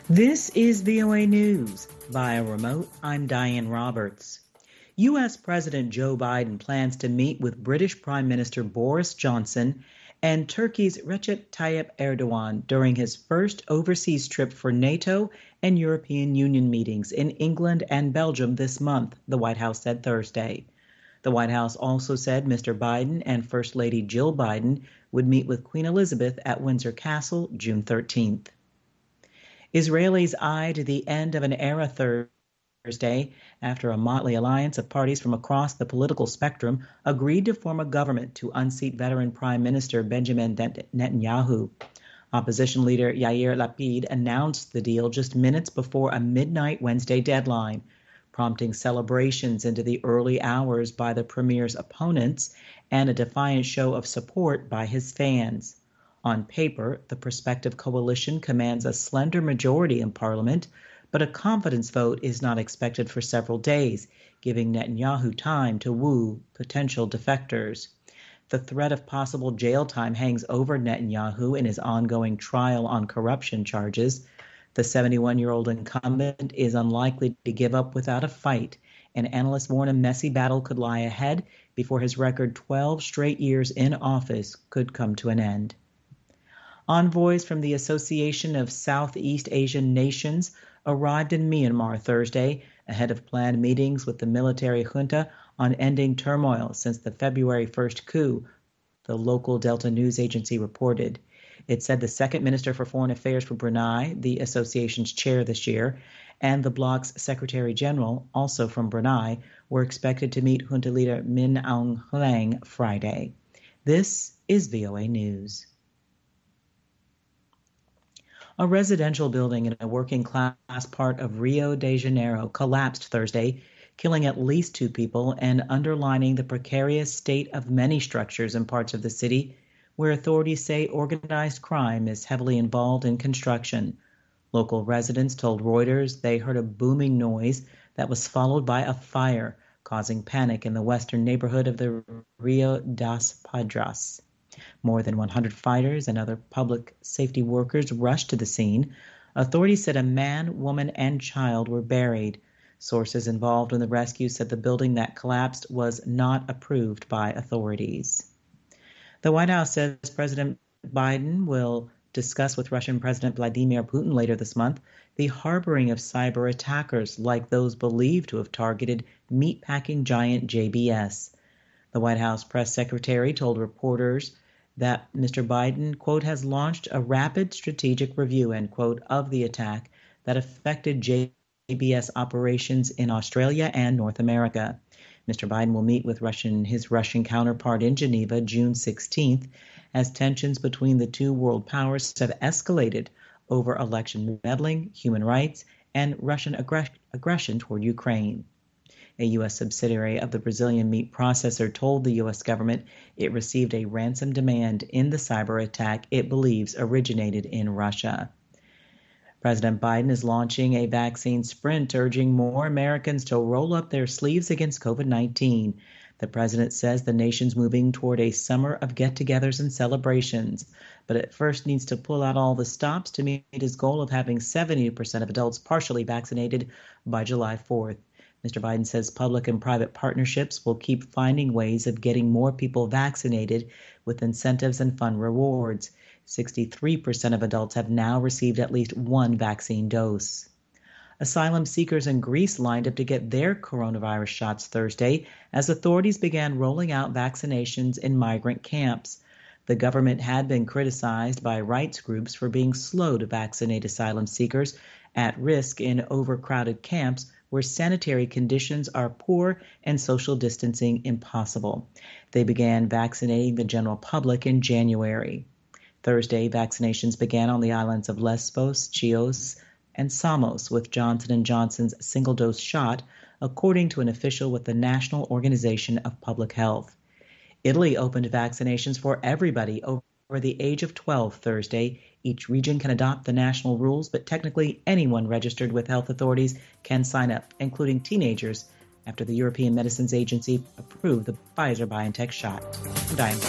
This is VOA News. Via remote, I'm Diane Roberts. U.S. President Joe Biden plans to meet with British Prime Minister Boris Johnson and Turkey's Recep Tayyip Erdogan during his first overseas trip for NATO and European Union meetings in England and Belgium this month, the White House said Thursday. The White House also said Mr. Biden and First Lady Jill Biden would meet with Queen Elizabeth at Windsor Castle June 13th. Israelis eyed the end of an era Thursday after a motley alliance of parties from across the political spectrum agreed to form a government to unseat veteran Prime Minister Benjamin Netanyahu. Opposition leader Yair Lapid announced the deal just minutes before a midnight Wednesday deadline, prompting celebrations into the early hours by the premier's opponents and a defiant show of support by his fans. On paper, the prospective coalition commands a slender majority in parliament, but a confidence vote is not expected for several days, giving Netanyahu time to woo potential defectors. The threat of possible jail time hangs over Netanyahu in his ongoing trial on corruption charges. The 71-year-old incumbent is unlikely to give up without a fight, and analysts warn a messy battle could lie ahead before his record 12 straight years in office could come to an end. Envoys from the Association of Southeast Asian Nations arrived in Myanmar Thursday ahead of planned meetings with the military junta on ending turmoil since the February 1st coup, the local Delta News agency reported. It said the second Minister for Foreign Affairs for Brunei, the association's chair this year, and the bloc's Secretary General, also from Brunei, were expected to meet junta leader Min Aung Hlaing Friday. This is VOA News. A residential building in a working-class part of Rio de Janeiro collapsed Thursday, killing at least 2 people and underlining the precarious state of many structures in parts of the city where authorities say organized crime is heavily involved in construction. Local residents told Reuters they heard a booming noise that was followed by a fire, causing panic in the western neighborhood of the Rio das Padras. More than 100 fighters and other public safety workers rushed to the scene. Authorities said a man, woman, and child were buried. Sources involved in the rescue said the building that collapsed was not approved by authorities. The White House says President Biden will discuss with Russian President Vladimir Putin later this month the harboring of cyber attackers like those believed to have targeted meatpacking giant JBS. The White House press secretary told reporters that Mr. Biden, quote, has launched a rapid strategic review, end quote, of the attack that affected JBS operations in Australia and North America. Mr. Biden will meet with his Russian counterpart in Geneva June 16th as tensions between the two world powers have escalated over election meddling, human rights, and Russian aggression toward Ukraine. A U.S. subsidiary of the Brazilian meat processor told the U.S. government it received a ransom demand in the cyber attack it believes originated in Russia. President Biden is launching a vaccine sprint, urging more Americans to roll up their sleeves against COVID-19. The president says the nation's moving toward a summer of get-togethers and celebrations, but it first needs to pull out all the stops to meet his goal of having 70% of adults partially vaccinated by July 4th. Mr. Biden says public and private partnerships will keep finding ways of getting more people vaccinated with incentives and fun rewards. 63% of adults have now received at least one vaccine dose. Asylum seekers in Greece lined up to get their coronavirus shots Thursday as authorities began rolling out vaccinations in migrant camps. The government had been criticized by rights groups for being slow to vaccinate asylum seekers at risk in overcrowded camps where sanitary conditions are poor and social distancing impossible. They began vaccinating the general public in January. Thursday, vaccinations began on the islands of Lesbos, Chios, and Samos with Johnson & Johnson's single-dose shot, according to an official with the National Organization of Public Health. Italy opened vaccinations for everybody over the age of 12 Thursday. Each region can adopt the national rules, but technically anyone registered with health authorities can sign up, including teenagers, after the European Medicines Agency approved the Pfizer-BioNTech shot. I'm Diane.